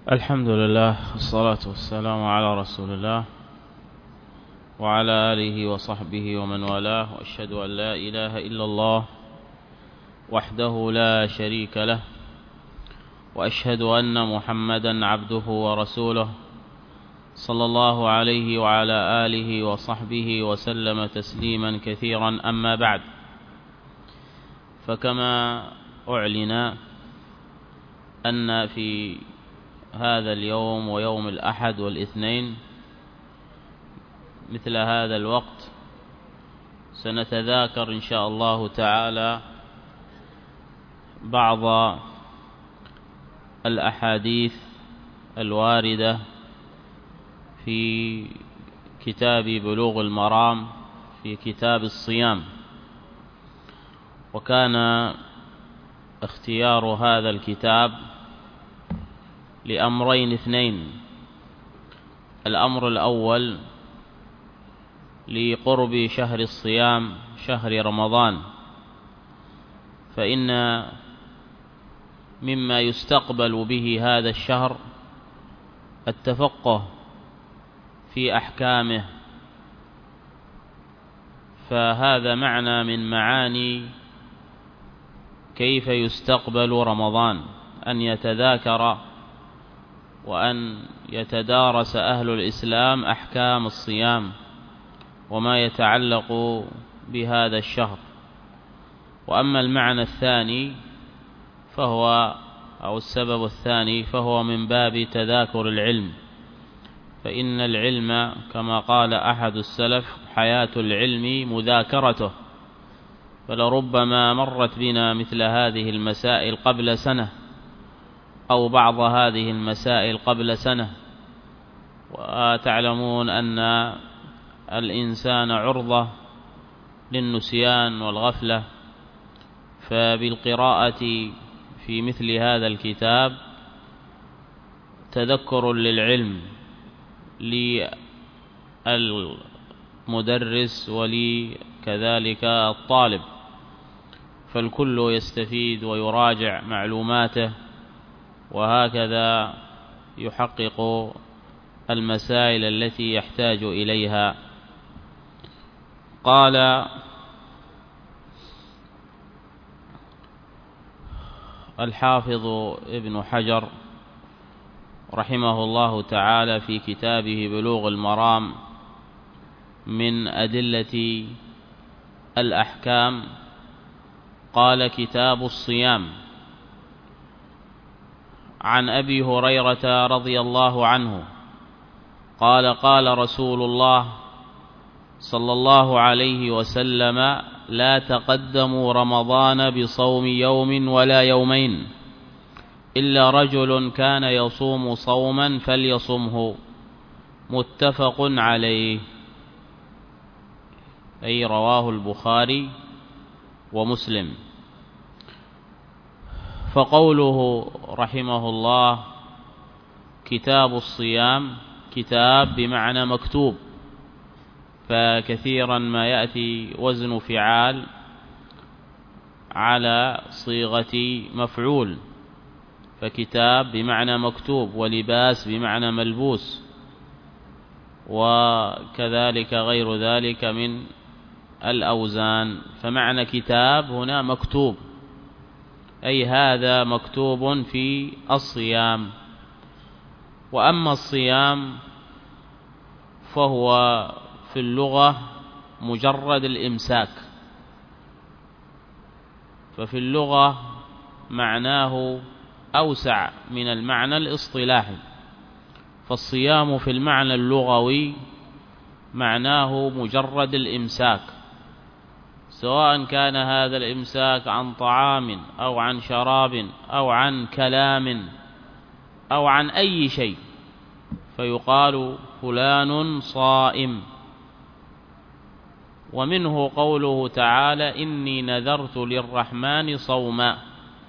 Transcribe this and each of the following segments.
الحمد لله والصلاة والسلام على رسول الله وعلى آله وصحبه ومن والاه، وأشهد أن لا إله إلا الله وحده لا شريك له، وأشهد أن محمدا عبده ورسوله صلى الله عليه وعلى آله وصحبه وسلم تسليما كثيرا. أما بعد، فكما أعلن أن في هذا اليوم ويوم الأحد والاثنين مثل هذا الوقت سنتذاكر إن شاء الله تعالى بعض الأحاديث الواردة في كتاب بلوغ المرام في كتاب الصيام. وكان اختيار هذا الكتاب لأمرين اثنين: الأمر الأول لقرب شهر الصيام، شهر رمضان، فإن مما يستقبل به هذا الشهر التفقه في أحكامه، فهذا معنى من معاني كيف يستقبل رمضان، أن يتذاكر وأن يتدارس أهل الإسلام أحكام الصيام وما يتعلق بهذا الشهر. وأما المعنى الثاني أو السبب الثاني فهو من باب تذاكر العلم، فإن العلم كما قال أحد السلف: حياة العلم مذاكرته. فلربما مرت بنا مثل هذه المسائل قبل سنة أو بعض هذه المسائل قبل سنة، وتعلمون أن الإنسان عرضة للنسيان والغفلة، فبالقراءة في مثل هذا الكتاب تذكر للعلم للمدرس ولكذلك الطالب، فالكل يستفيد ويراجع معلوماته، وهكذا يحقق المسائل التي يحتاج إليها. قال الحافظ ابن حجر رحمه الله تعالى في كتابه بلوغ المرام من أدلة الأحكام، قال: كتاب الصيام. عن أبي هريرة رضي الله عنه قال: قال رسول الله صلى الله عليه وسلم: لا تقدموا رمضان بصوم يوم ولا يومين، إلا رجل كان يصوم صوما فليصمه. متفق عليه، أي رواه البخاري ومسلم. فقوله رحمه الله كتاب الصيام، كتاب بمعنى مكتوب، فكثيرا ما يأتي وزن فعال على صيغة مفعول، فكتاب بمعنى مكتوب، ولباس بمعنى ملبوس، وكذلك غير ذلك من الأوزان. فمعنى كتاب هنا مكتوب، أي هذا مكتوب في الصيام. وأما الصيام فهو في اللغة مجرد الإمساك، ففي اللغة معناه أوسع من المعنى الاصطلاحي. فالصيام في المعنى اللغوي معناه مجرد الإمساك، سواء كان هذا الإمساك عن طعام أو عن شراب أو عن كلام أو عن أي شيء، فيقال فلان صائم. ومنه قوله تعالى: إني نذرت للرحمن صوما،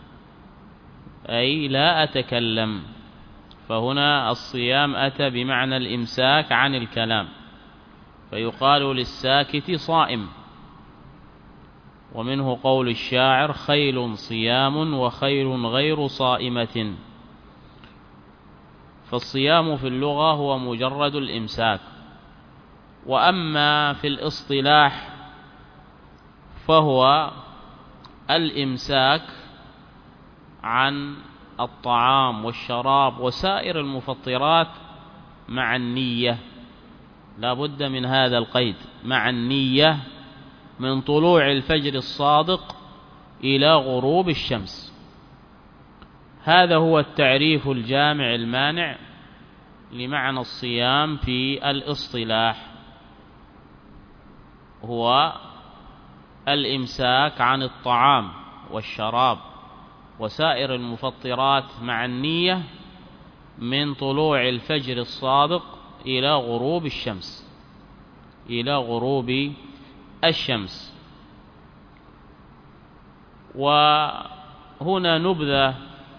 أي لا أتكلم. فهنا الصيام أتى بمعنى الإمساك عن الكلام، فيقال للساكت صائم. ومنه قول الشاعر: خيل صيام وخيل غير صائمة. فالصيام في اللغة هو مجرد الإمساك، وأما في الاصطلاح فهو الإمساك عن الطعام والشراب وسائر المفطرات مع النية، لا بد من هذا القيد، مع النية، من طلوع الفجر الصادق إلى غروب الشمس. هذا هو التعريف الجامع المانع لمعنى الصيام في الاصطلاح، هو الإمساك عن الطعام والشراب وسائر المفطرات مع النية من طلوع الفجر الصادق إلى غروب الشمس، إلى غروب الشمس. وهنا نبذة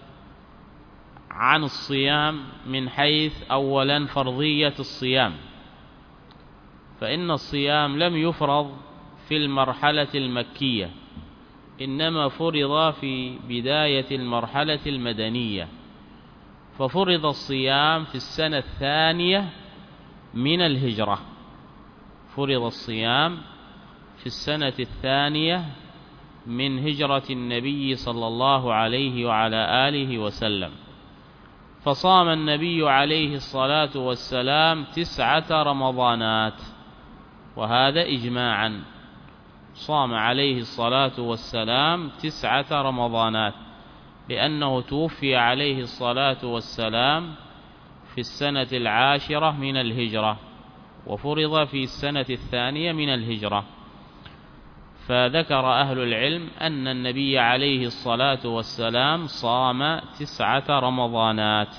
عن الصيام من حيث أولا فرضية الصيام، فإن الصيام لم يفرض في المرحلة المكية، إنما فرض في بداية المرحلة المدنية، ففرض الصيام في السنة الثانية من الهجرة، فرض الصيام في السنة الثانية من هجرة النبي صلى الله عليه وعلى آله وسلم، فصام النبي عليه الصلاة والسلام 9 رمضانات، وهذا إجماعا، صام عليه الصلاة والسلام 9 رمضانات، لأنه توفي عليه الصلاة والسلام في السنة 10 من الهجرة، وفرض في السنة الثانية من الهجرة. فذكر أهل العلم أن النبي عليه الصلاة والسلام صام 9 رمضانات.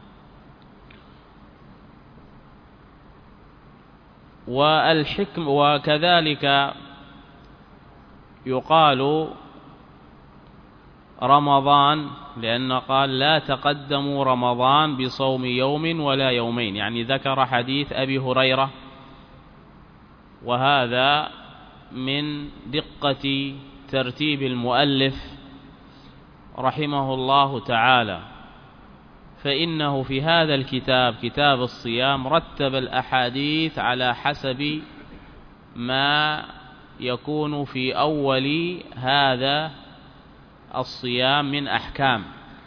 والحكم وكذلك يقال رمضان، لأن قال لا تقدموا رمضان بصوم يوم ولا يومين، يعني ذكر حديث أبي هريرة، وهذا من دقة ترتيب المؤلف رحمه الله تعالى، فإنه في هذا الكتاب، كتاب الصيام، رتب الأحاديث على حسب ما يكون في أول هذا الصيام من أحكام.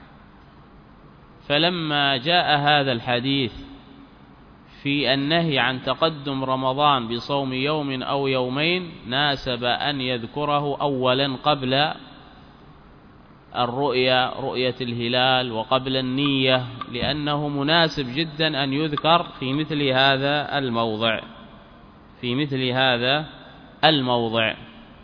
فلما جاء هذا الحديث في النهي عن تقدم رمضان بصوم يوم أو يومين، ناسب أن يذكره أولا قبل رؤية الهلال وقبل النية، لأنه مناسب جدا أن يذكر في مثل هذا الموضع، في مثل هذا الموضع.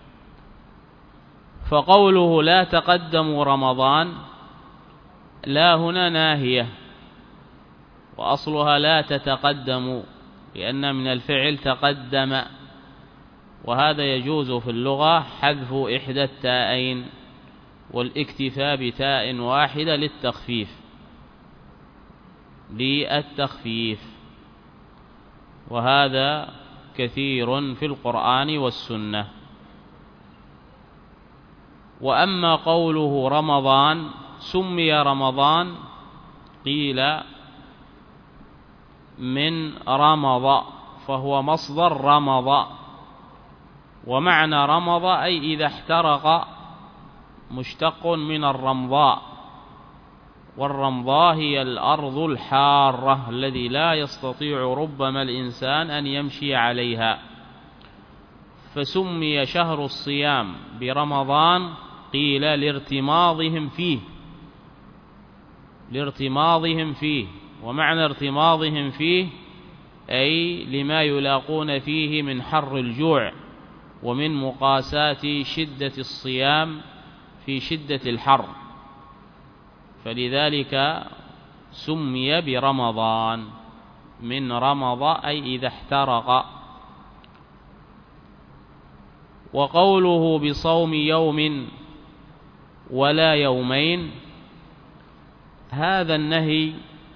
فقوله لا تقدموا رمضان، لا هنا ناهية، وأصلها لا تتقدموا، لأن من الفعل تقدم، وهذا يجوز في اللغة حذف إحدى التاءين والاكتفاء بتاء واحدة للتخفيف، وهذا كثير في القرآن والسنة. وأما قوله رمضان، سمي رمضان قيل من رمض، فهو مصدر رمض، ومعنى رمض أي إذا احترق، مشتق من الرمضاء، والرمضاء هي الأرض الحارة الذي لا يستطيع ربما الإنسان أن يمشي عليها. فسمي شهر الصيام برمضان قيل لارتماضهم فيه، ومعنى ارتماضهم فيه أي لما يلاقون فيه من حر الجوع ومن مقاساة شدة الصيام في شدة الحر، فلذلك سمي برمضان، من رمض أي إذا احترق. وقوله بصوم يوم ولا يومين، هذا النهي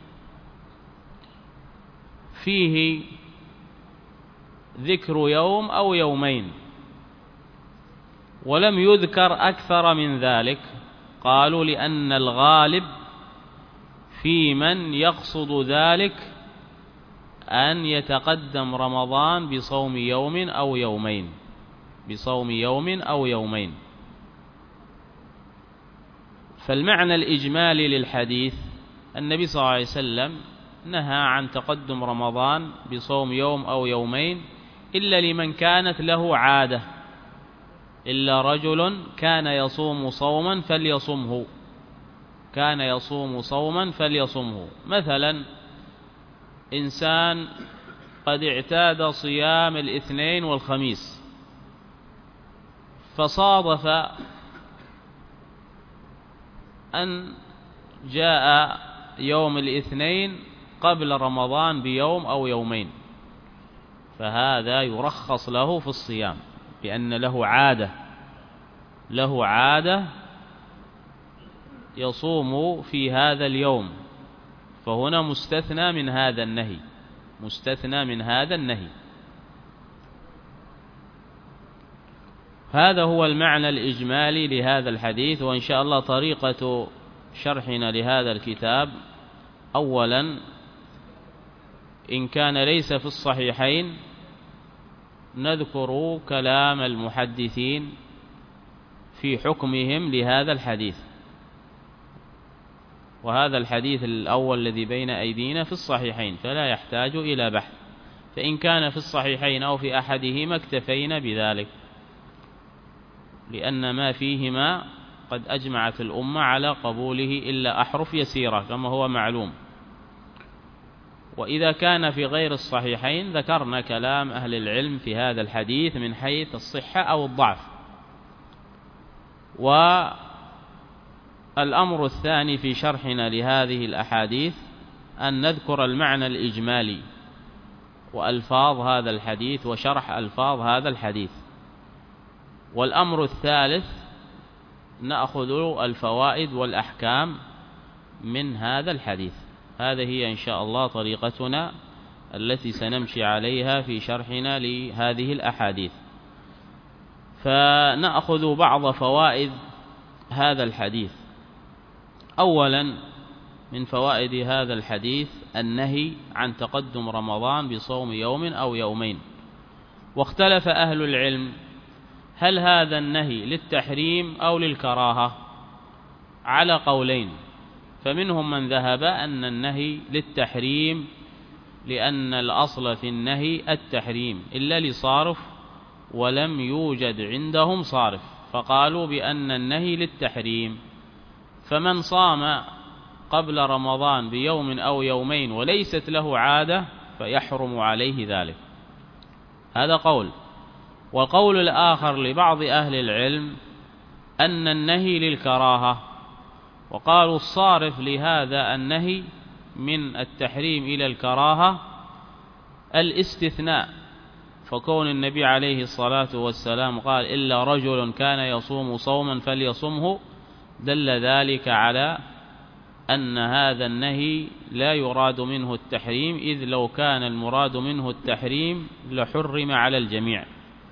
فيه ذكر يوم أو يومين، ولم يذكر أكثر من ذلك، قالوا لأن الغالب في من يقصد ذلك أن يتقدم رمضان بصوم يوم أو يومين، بصوم يوم أو يومين. فالمعنى الإجمالي للحديث النبي صلى الله عليه وسلم نهى عن تقدم رمضان بصوم يوم أو يومين إلا لمن كانت له عادة، إلا رجل كان يصوم صوما فليصمه، كان يصوم صوما فليصمه. مثلا إنسان قد اعتاد صيام الاثنين والخميس، فصادف أن جاء يوم الاثنين قبل رمضان بيوم أو يومين، فهذا يرخص له في الصيام لأن له عادة يصوم في هذا اليوم، فهنا مستثنى من هذا النهي، مستثنى من هذا النهي. هذا هو المعنى الإجمالي لهذا الحديث. وإن شاء الله طريقة شرحنا لهذا الكتاب: أولا، إن كان ليس في الصحيحين نذكر كلام المحدثين في حكمهم لهذا الحديث، وهذا الحديث الأول الذي بين أيدينا في الصحيحين فلا يحتاج إلى بحث، فإن كان في الصحيحين أو في أحدهما اكتفينا بذلك، لأن ما فيهما قد أجمعت الأمة على قبوله إلا أحرف يسيرة كما هو معلوم. وإذا كان في غير الصحيحين ذكرنا كلام أهل العلم في هذا الحديث من حيث الصحة أو الضعف. والأمر الثاني في شرحنا لهذه الأحاديث أن نذكر المعنى الإجمالي وألفاظ هذا الحديث وشرح ألفاظ هذا الحديث. والأمر الثالث نأخذ الفوائد والأحكام من هذا الحديث. هذه هي إن شاء الله طريقتنا التي سنمشي عليها في شرحنا لهذه الأحاديث. فنأخذ بعض فوائد هذا الحديث. أولا من فوائد هذا الحديث النهي عن تقدم رمضان بصوم يوم أو يومين. واختلف أهل العلم هل هذا النهي للتحريم أو للكراهة، على قولين. فمنهم من ذهب أن النهي للتحريم لأن الأصل في النهي التحريم إلا لصارف ولم يوجد عندهم صارف، فقالوا بأن النهي للتحريم. فمن صام قبل رمضان بيوم أو يومين وليست له عادة فيحرم عليه ذلك، هذا قول. والقول الآخر لبعض أهل العلم أن النهي للكراهة، وقالوا الصارف لهذا النهي من التحريم إلى الكراهة الاستثناء، فكون النبي عليه الصلاة والسلام قال إلا رجل كان يصوم صوما فليصمه دل ذلك على أن هذا النهي لا يراد منه التحريم، إذ لو كان المراد منه التحريم لحرم على الجميع.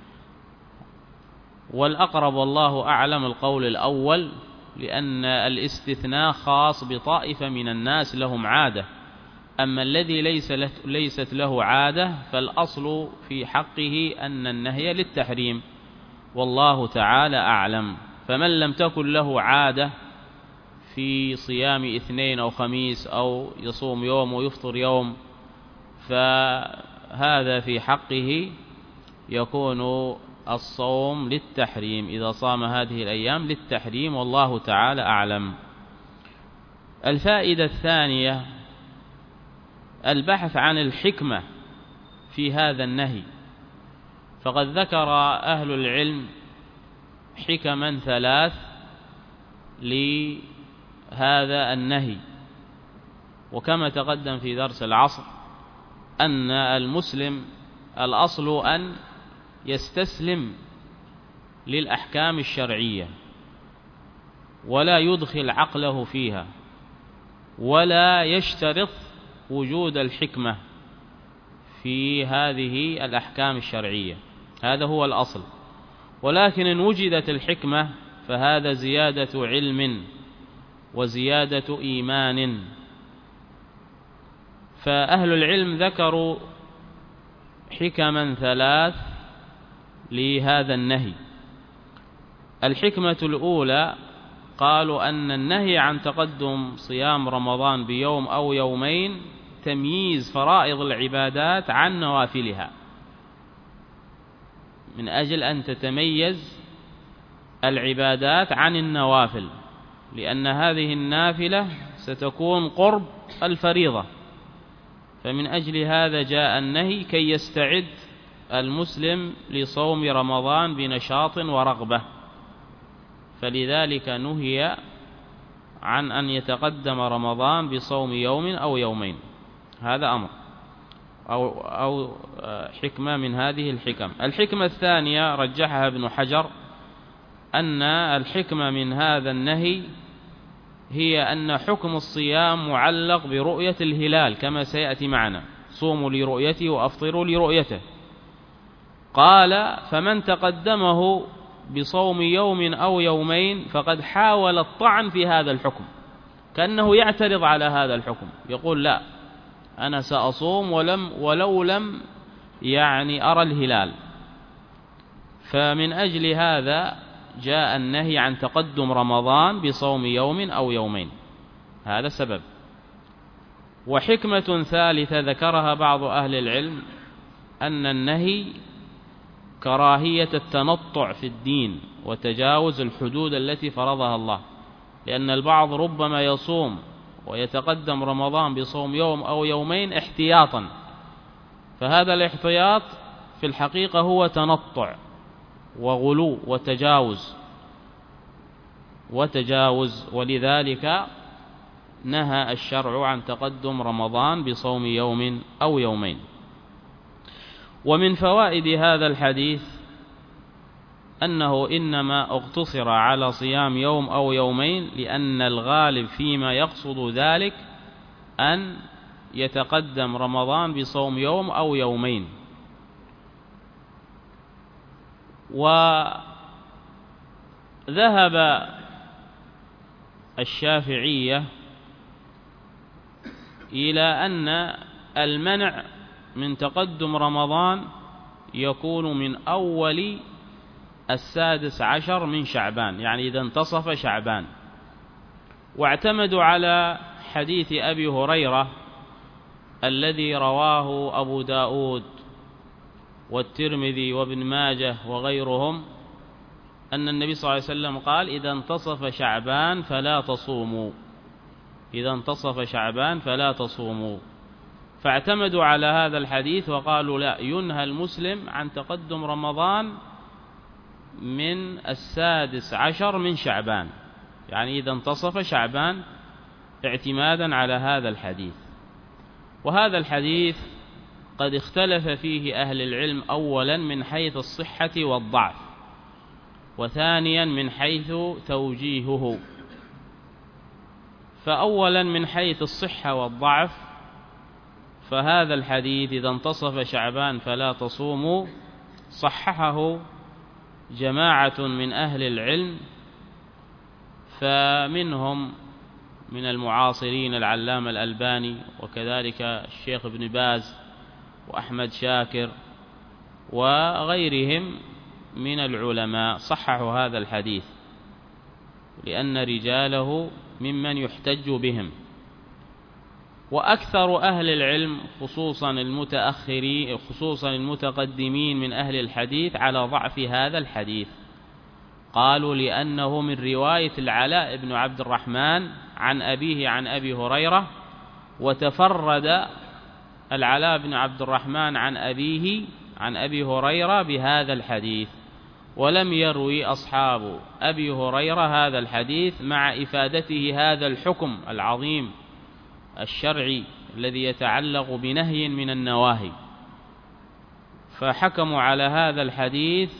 والأقرب والله أعلم القول الأول، لأن الاستثناء خاص بطائفة من الناس لهم عادة، أما الذي ليست له عادة فالأصل في حقه أن النهي للتحريم، والله تعالى أعلم. فمن لم تكن له عادة في صيام اثنين أو خميس أو يصوم يوم ويفطر يوم فهذا في حقه يكون الصوم للتحريم، إذا صام هذه الأيام للتحريم، والله تعالى أعلم. الفائدة الثانية البحث عن الحكمة في هذا النهي، فقد ذكر أهل العلم حكما ثلاث لهذا النهي. وكما تقدم في درس العصر أن المسلم الأصل أن يستسلم للأحكام الشرعية ولا يدخل عقله فيها ولا يشترط وجود الحكمة في هذه الأحكام الشرعية، هذا هو الأصل. ولكن إن وجدت الحكمة فهذا زيادة علم وزيادة إيمان فأهل العلم ذكروا حكما 3 لهذا النهي. الحكمة الأولى قالوا أن النهي عن تقدم صيام رمضان بيوم أو يومين تمييز فرائض العبادات عن نوافلها، من أجل أن تتميز العبادات عن النوافل، لأن هذه النافلة ستكون قرب الفريضة، فمن أجل هذا جاء النهي كي يستعد المسلم لصوم رمضان بنشاط ورغبة، فلذلك نهي عن أن يتقدم رمضان بصوم يوم أو يومين. هذا أمر أو حكمة من هذه الحكم. الحكمة الثانية رجحها ابن حجر أن الحكمة من هذا النهي هي أن حكم الصيام معلق برؤية الهلال كما سيأتي معنا، صوموا لرؤيته وأفطروا لرؤيته. قال فمن تقدمه بصوم يوم أو يومين فقد حاول الطعن في هذا الحكم، كأنه يعترض على هذا الحكم، يقول لا أنا سأصوم ولو لم أرى الهلال. فمن أجل هذا جاء النهي عن تقدم رمضان بصوم يوم أو يومين، هذا سبب. وحكمة ثالثة ذكرها بعض أهل العلم أن النهي كراهية التنطع في الدين وتجاوز الحدود التي فرضها الله، لأن البعض ربما يصوم ويتقدم رمضان بصوم يوم أو يومين احتياطا، فهذا الاحتياط في الحقيقة هو تنطع وغلو وتجاوز، ولذلك نهى الشرع عن تقدم رمضان بصوم يوم أو يومين. ومن فوائد هذا الحديث أنه إنما اقتصر على صيام يوم أو يومين لأن الغالب فيما يقصد ذلك أن يتقدم رمضان بصوم يوم أو يومين. وذهب الشافعية إلى أن المنع من تقدم رمضان يكون من أول 16 من شعبان، يعني إذا انتصف شعبان، واعتمدوا على حديث أبي هريرة الذي رواه أبو داود والترمذي وابن ماجه وغيرهم أن النبي صلى الله عليه وسلم قال إذا انتصف شعبان فلا تصوموا، إذا انتصف شعبان فلا تصوموا. فاعتمدوا على هذا الحديث وقالوا لا، ينهى المسلم عن تقدم رمضان من 16 من شعبان، يعني إذا انتصف شعبان، اعتمادا على هذا الحديث. وهذا الحديث قد اختلف فيه أهل العلم، أولا من حيث الصحة والضعف، وثانيا من حيث توجيهه. فأولا من حيث الصحة والضعف، فهذا الحديث إذا انتصف شعبان فلا تصوموا صححه جماعة من أهل العلم، فمنهم من المعاصرين العلامة الألباني، وكذلك الشيخ ابن باز وأحمد شاكر وغيرهم من العلماء صححوا هذا الحديث، لأن رجاله ممن يحتج بهم. وأكثر أهل العلم خصوصا المتأخرين خصوصا المتقدمين من أهل الحديث على ضعف هذا الحديث، قالوا لأنه من رواية العلاء بن عبد الرحمن عن أبيه عن أبي هريرة، وتفرد العلاء بن عبد الرحمن عن أبيه عن أبي هريرة بهذا الحديث، ولم يروي أصحاب أبي هريرة هذا الحديث مع إفادته هذا الحكم العظيم الشرعي الذي يتعلق بنهي من النواهي، فحكموا على هذا الحديث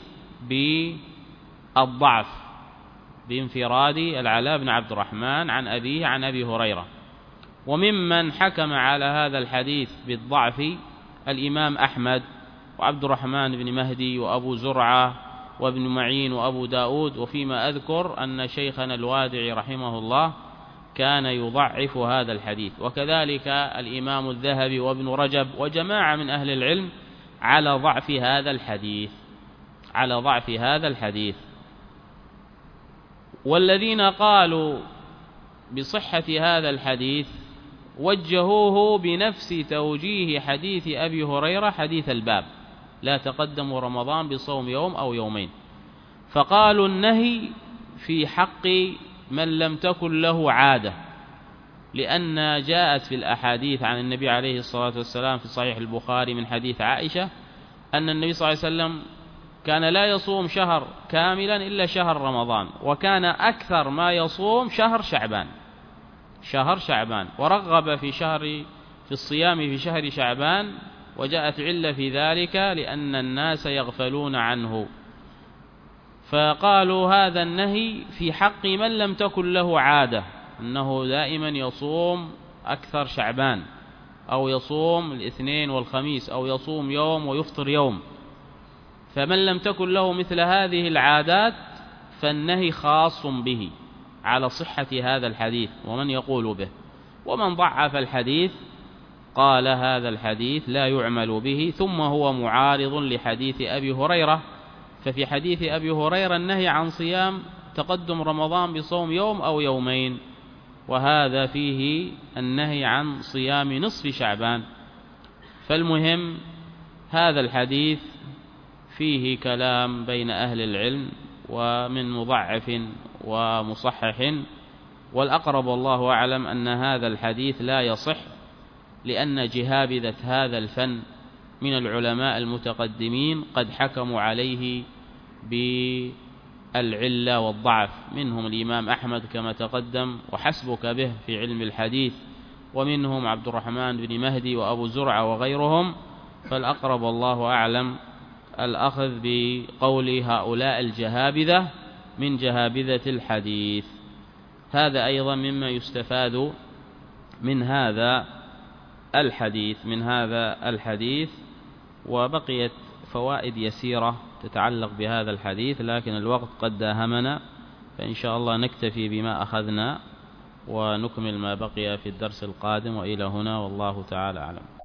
بالضعف بانفراد العلاء بن عبد الرحمن عن أبيه عن أبي هريرة. وممن حكم على هذا الحديث بالضعف الإمام أحمد وعبد الرحمن بن مهدي وأبو زرعة وابن معين وأبو داود. وفيما أذكر أن شيخنا الوادعي رحمه الله كان يضعف هذا الحديث. وكذلك الإمام الذهبي وابن رجب وجماعة من أهل العلم على ضعف هذا الحديث. والذين قالوا بصحة هذا الحديث وجهوه بنفس توجيه حديث أبي هريرة حديث الباب: لا تقدموا رمضان بصوم يوم أو يومين. فقالوا النهي في حق من لم تكن له عادة، لأن جاءت في الأحاديث عن النبي عليه الصلاة والسلام في صحيح البخاري من حديث عائشة أن النبي صلى الله عليه وسلم كان لا يصوم شهر كاملا إلا شهر رمضان، وكان أكثر ما يصوم شهر شعبان، ورغب في الصيام في شهر شعبان، وجاءت علة في ذلك لأن الناس يغفلون عنه. فقالوا هذا النهي في حق من لم تكن له عادة، أنه دائما يصوم أكثر شعبان، أو يصوم الاثنين والخميس، أو يصوم يوم ويفطر يوم. فمن لم تكن له مثل هذه العادات فالنهي خاص به على صحة هذا الحديث ومن يقول به. ومن ضعف الحديث قال هذا الحديث لا يعمل به، ثم هو معارض لحديث أبي هريرة. ففي حديث أبي هريرة النهي عن صيام تقدم رمضان بصوم يوم أو يومين، وهذا فيه النهي عن صيام نصف شعبان. فالمهم هذا الحديث فيه كلام بين أهل العلم، ومن مضعف ومصحح، والأقرب والله أعلم أن هذا الحديث لا يصح، لأن جهابذة هذا الفن من العلماء المتقدمين قد حكموا عليه بالعلة والضعف، منهم الإمام أحمد كما تقدم وحسبك به في علم الحديث، ومنهم عبد الرحمن بن مهدي وأبو زرعة وغيرهم. فالأقرب والله أعلم الأخذ بقول هؤلاء الجهابذة من جهابذة الحديث. هذا أيضا مما يستفاد من هذا الحديث. وبقيت فوائد يسيرة تتعلق بهذا الحديث، لكن الوقت قد داهمنا، فإن شاء الله نكتفي بما أخذنا ونكمل ما بقي في الدرس القادم. وإلى هنا والله تعالى أعلم.